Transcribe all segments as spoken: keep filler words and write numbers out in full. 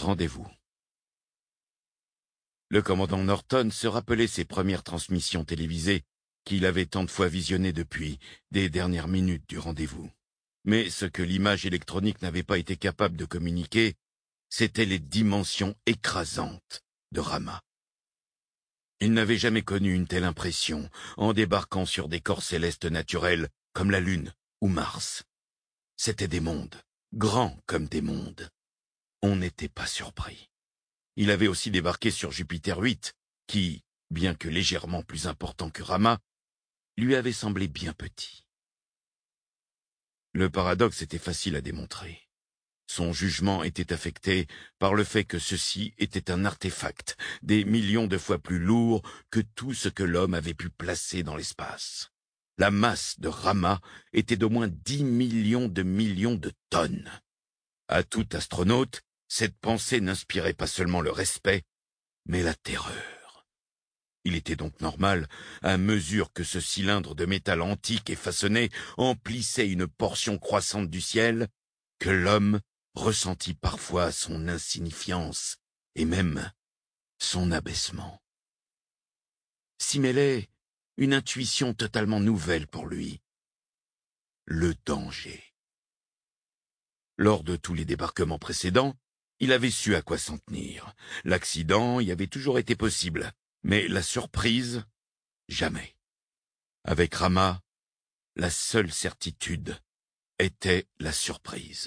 Rendez-vous. Le commandant Norton se rappelait ses premières transmissions télévisées qu'il avait tant de fois visionnées depuis des dernières minutes du rendez-vous. Mais ce que l'image électronique n'avait pas été capable de communiquer, c'étaient les dimensions écrasantes de Rama. Il n'avait jamais connu une telle impression en débarquant sur des corps célestes naturels comme la Lune ou Mars. C'étaient des mondes, grands comme des mondes. On n'était pas surpris. Il avait aussi débarqué sur Jupiter huit, qui, bien que légèrement plus important que Rama, lui avait semblé bien petit. Le paradoxe était facile à démontrer. Son jugement était affecté par le fait que ceci était un artefact, des millions de fois plus lourd que tout ce que l'homme avait pu placer dans l'espace. La masse de Rama était d'au moins dix millions de millions de tonnes. À tout astronaute, cette pensée n'inspirait pas seulement le respect, mais la terreur. Il était donc normal, à mesure que ce cylindre de métal antique et façonné emplissait une portion croissante du ciel, que l'homme ressentit parfois son insignifiance et même son abaissement. S'y mêlait une intuition totalement nouvelle pour lui, le danger. Lors de tous les débarquements précédents, il avait su à quoi s'en tenir. L'accident y avait toujours été possible, mais la surprise, jamais. Avec Rama, la seule certitude était la surprise.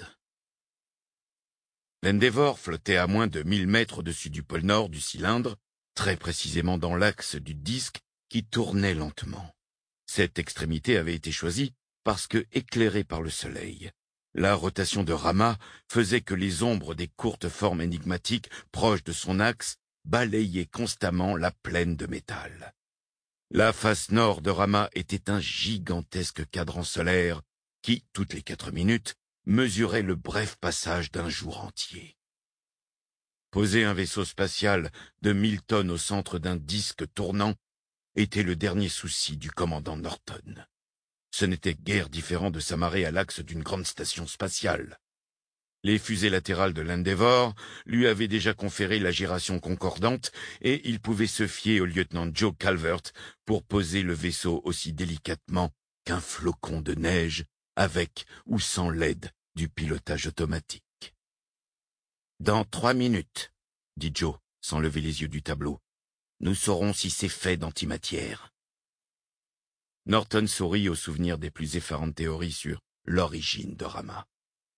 L'Endeavour flottait à moins de mille mètres au-dessus du pôle nord du cylindre, très précisément dans l'axe du disque qui tournait lentement. Cette extrémité avait été choisie parce que, éclairée par le soleil, la rotation de Rama faisait que les ombres des courtes formes énigmatiques proches de son axe balayaient constamment la plaine de métal. La face nord de Rama était un gigantesque cadran solaire qui, toutes les quatre minutes, mesurait le bref passage d'un jour entier. Poser un vaisseau spatial de mille tonnes au centre d'un disque tournant était le dernier souci du commandant Norton. Ce n'était guère différent de s'amarrer à l'axe d'une grande station spatiale. Les fusées latérales de l'Endeavour lui avaient déjà conféré la gyration concordante et il pouvait se fier au lieutenant Joe Calvert pour poser le vaisseau aussi délicatement qu'un flocon de neige avec ou sans l'aide du pilotage automatique. « Dans trois minutes, » dit Joe, sans lever les yeux du tableau, « nous saurons si c'est fait d'antimatière. » Norton sourit au souvenir des plus effarantes théories sur l'origine de Rama.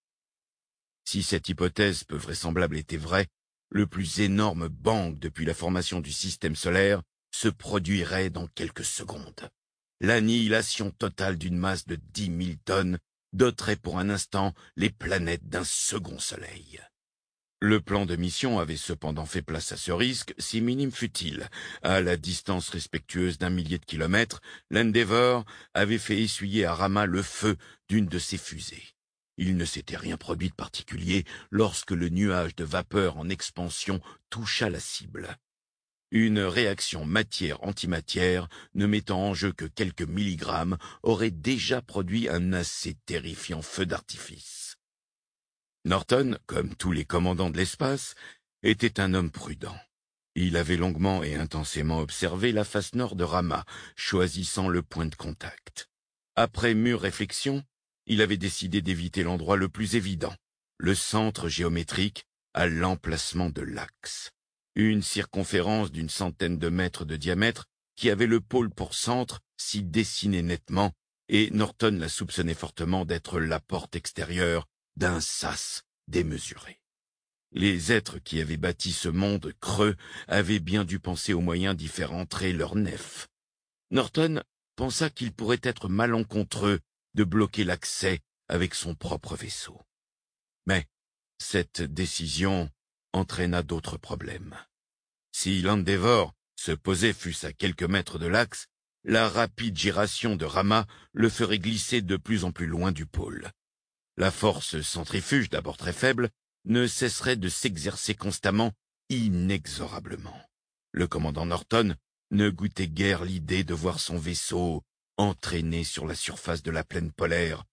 Si cette hypothèse peu vraisemblable était vraie, le plus énorme bang depuis la formation du système solaire se produirait dans quelques secondes. L'annihilation totale d'une masse de dix mille tonnes doterait pour un instant les planètes d'un second soleil. Le plan de mission avait cependant fait place à ce risque, si minime fût-il. À la distance respectueuse d'un millier de kilomètres, l'Endeavour avait fait essuyer à Rama le feu d'une de ses fusées. Il ne s'était rien produit de particulier lorsque le nuage de vapeur en expansion toucha la cible. Une réaction matière-antimatière ne mettant en jeu que quelques milligrammes aurait déjà produit un assez terrifiant feu d'artifice. Norton, comme tous les commandants de l'espace, était un homme prudent. Il avait longuement et intensément observé la face nord de Rama, choisissant le point de contact. Après mûre réflexion, il avait décidé d'éviter l'endroit le plus évident, le centre géométrique à l'emplacement de l'axe. Une circonférence d'une centaine de mètres de diamètre qui avait le pôle pour centre s'y dessinait nettement, et Norton la soupçonnait fortement d'être la porte extérieure d'un sas démesuré. Les êtres qui avaient bâti ce monde creux avaient bien dû penser aux moyens d'y faire entrer leur nef. Norton pensa qu'il pourrait être malencontreux de bloquer l'accès avec son propre vaisseau. Mais cette décision entraîna d'autres problèmes. Si l'Endeavour se posait fût-ce à quelques mètres de l'axe, la rapide gyration de Rama le ferait glisser de plus en plus loin du pôle. La force centrifuge, d'abord très faible, ne cesserait de s'exercer constamment, inexorablement. Le commandant Norton ne goûtait guère l'idée de voir son vaisseau entraîné sur la surface de la plaine polaire,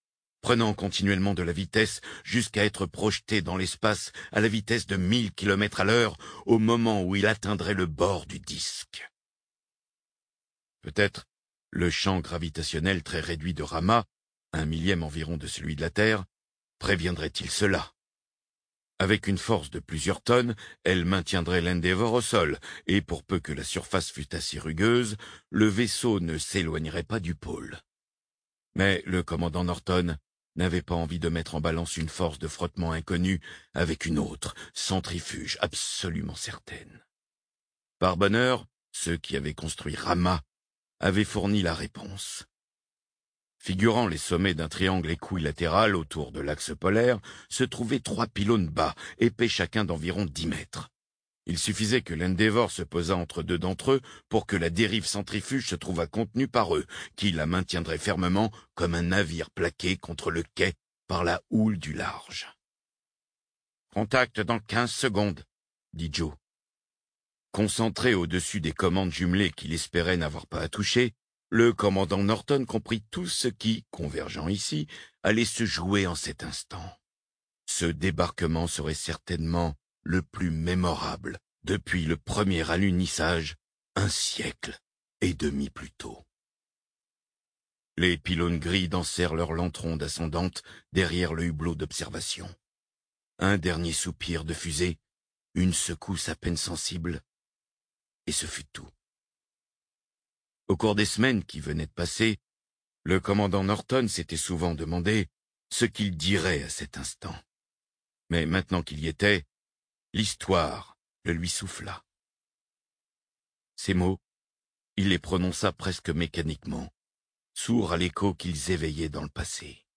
prenant continuellement de la vitesse jusqu'à être projeté dans l'espace à la vitesse de mille kilomètres à l'heure au moment où il atteindrait le bord du disque. Peut-être le champ gravitationnel très réduit de Rama, un millième environ de celui de la Terre, préviendrait-il cela? Avec une force de plusieurs tonnes, elle maintiendrait l'Endeavour au sol, et pour peu que la surface fût assez rugueuse, le vaisseau ne s'éloignerait pas du pôle. Mais le commandant Norton n'avait pas envie de mettre en balance une force de frottement inconnue avec une autre, centrifuge absolument certaine. Par bonheur, ceux qui avaient construit Rama avaient fourni la réponse. Figurant les sommets d'un triangle équilatéral autour de l'axe polaire, se trouvaient trois pylônes bas, épais chacun d'environ dix mètres. Il suffisait que l'Endeavour se posât entre deux d'entre eux pour que la dérive centrifuge se trouvât contenue par eux, qui la maintiendraient fermement comme un navire plaqué contre le quai par la houle du large. « Contact dans quinze secondes, » dit Joe. Concentré au-dessus des commandes jumelées qu'il espérait n'avoir pas à toucher, le commandant Norton comprit tout ce qui, convergeant ici, allait se jouer en cet instant. Ce débarquement serait certainement le plus mémorable depuis le premier alunissage, un siècle et demi plus tôt. Les pylônes gris dansèrent leur lente ronde ascendante derrière le hublot d'observation. Un dernier soupir de fusée, une secousse à peine sensible, et ce fut tout. Au cours des semaines qui venaient de passer, le commandant Norton s'était souvent demandé ce qu'il dirait à cet instant. Mais maintenant qu'il y était, l'histoire le lui souffla. Ces mots, il les prononça presque mécaniquement, sourd à l'écho qu'ils éveillaient dans le passé.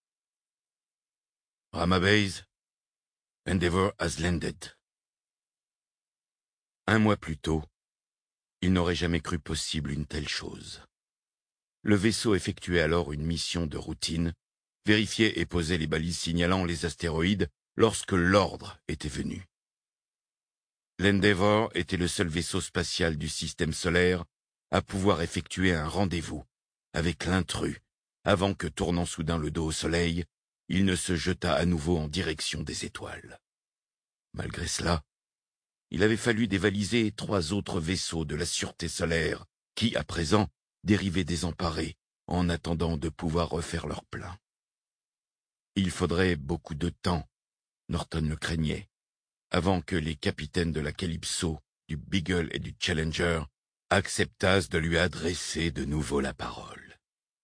Rama Base, Endeavour has landed. Un mois plus tôt, il n'aurait jamais cru possible une telle chose. Le vaisseau effectuait alors une mission de routine, vérifiait et posait les balises signalant les astéroïdes lorsque l'ordre était venu. L'Endeavour était le seul vaisseau spatial du système solaire à pouvoir effectuer un rendez-vous avec l'intrus avant que, tournant soudain le dos au soleil, il ne se jetât à nouveau en direction des étoiles. Malgré cela, il avait fallu dévaliser trois autres vaisseaux de la sûreté solaire qui, à présent, dérivaient désemparés en attendant de pouvoir refaire leur plein. Il faudrait beaucoup de temps, Norton le craignait, avant que les capitaines de la Calypso, du Beagle et du Challenger acceptassent de lui adresser de nouveau la parole.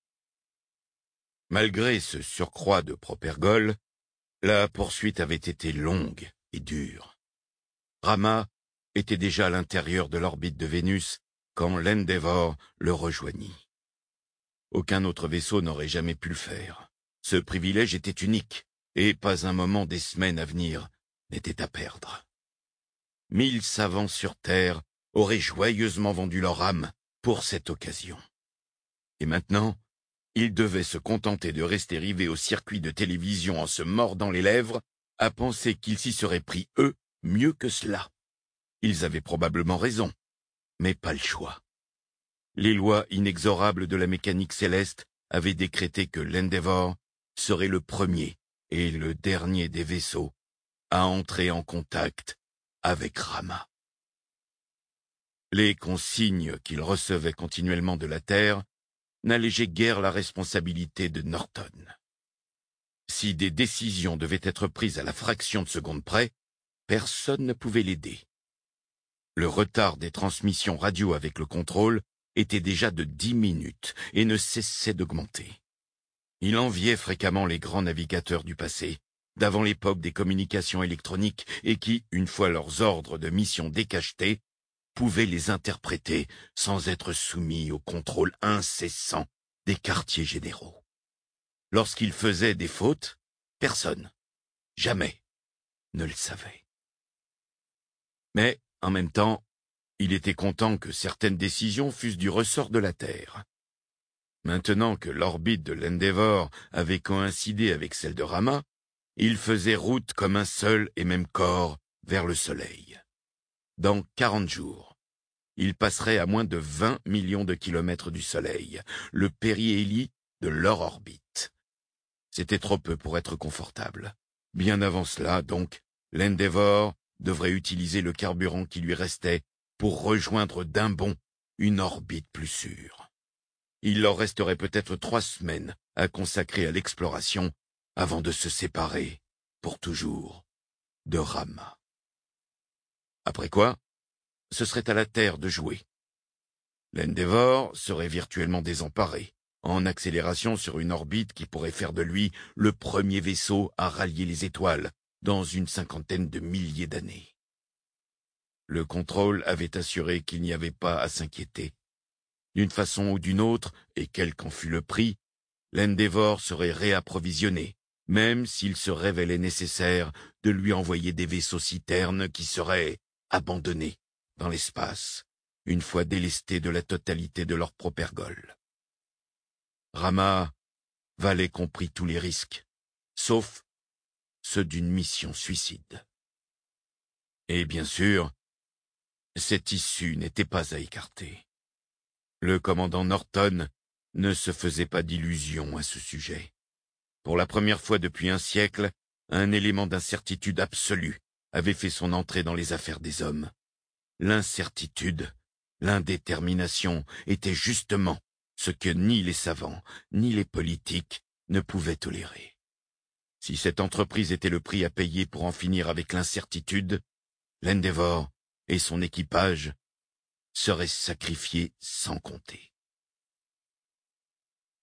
Malgré ce surcroît de propergole, la poursuite avait été longue et dure. Rama était déjà à l'intérieur de l'orbite de Vénus quand l'Endeavour le rejoignit. Aucun autre vaisseau n'aurait jamais pu le faire. Ce privilège était unique, et pas un moment des semaines à venir n'était à perdre. Mille savants sur Terre auraient joyeusement vendu leur âme pour cette occasion. Et maintenant, ils devaient se contenter de rester rivés au circuit de télévision en se mordant les lèvres, à penser qu'ils s'y seraient pris, eux, mieux que cela. Ils avaient probablement raison, mais pas le choix. Les lois inexorables de la mécanique céleste avaient décrété que l'Endeavour serait le premier et le dernier des vaisseaux à entrer en contact avec Rama. Les consignes qu'il recevait continuellement de la Terre n'allégeaient guère la responsabilité de Norton. Si des décisions devaient être prises à la fraction de seconde près, personne ne pouvait l'aider. Le retard des transmissions radio avec le contrôle était déjà de dix minutes et ne cessait d'augmenter. Il enviait fréquemment les grands navigateurs du passé, d'avant l'époque des communications électroniques et qui, une fois leurs ordres de mission décachetés, pouvaient les interpréter sans être soumis au contrôle incessant des quartiers généraux. Lorsqu'ils faisaient des fautes, personne, jamais, ne le savait. Mais, en même temps, il était content que certaines décisions fussent du ressort de la Terre. Maintenant que l'orbite de l'Endeavour avait coïncidé avec celle de Rama, il faisait route comme un seul et même corps vers le Soleil. Dans quarante jours, il passerait à moins de vingt millions de kilomètres du Soleil, le périhélie de leur orbite. C'était trop peu pour être confortable. Bien avant cela, donc, l'Endeavour devrait utiliser le carburant qui lui restait pour rejoindre d'un bond une orbite plus sûre. Il leur resterait peut-être trois semaines à consacrer à l'exploration avant de se séparer, pour toujours, de Rama. Après quoi, ce serait à la Terre de jouer. L'Endeavour serait virtuellement désemparé, en accélération sur une orbite qui pourrait faire de lui le premier vaisseau à rallier les étoiles dans une cinquantaine de milliers d'années. Le contrôle avait assuré qu'il n'y avait pas à s'inquiéter. D'une façon ou d'une autre, et quel qu'en fût le prix, l'Endeavour serait réapprovisionné, même s'il se révélait nécessaire de lui envoyer des vaisseaux citernes qui seraient abandonnés dans l'espace, une fois délestés de la totalité de leur propergol. Rama valait compris tous les risques, sauf ceux d'une mission suicide. Et bien sûr, cette issue n'était pas à écarter. Le commandant Norton ne se faisait pas d'illusions à ce sujet. Pour la première fois depuis un siècle, un élément d'incertitude absolue avait fait son entrée dans les affaires des hommes. L'incertitude, l'indétermination étaient justement ce que ni les savants, ni les politiques ne pouvaient tolérer. Si cette entreprise était le prix à payer pour en finir avec l'incertitude, l'Endeavour et son équipage seraient sacrifiés sans compter.